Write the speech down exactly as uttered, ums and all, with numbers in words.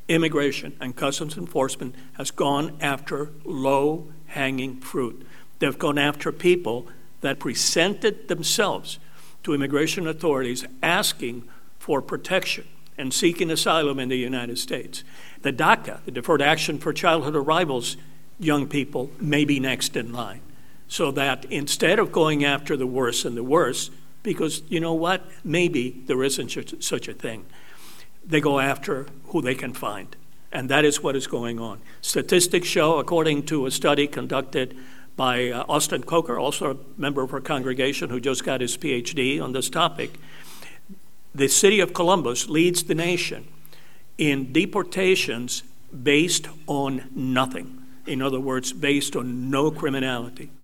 immigration and customs enforcement has gone after low-hanging fruit. They've gone after people that presented themselves to immigration authorities asking for protection and seeking asylum in the United States. The DACA, the Deferred Action for Childhood Arrivals, young people may be next in line. So that instead of going after the worst and the worst, because you know what, maybe there isn't such a thing, they go after who they can find. And that is what is going on. Statistics show, according to a study conducted by uh, Austin Coker, also a member of our congregation who just got his P H D on this topic, the city of Columbus leads the nation in deportations based on nothing. In other words, based on no criminality.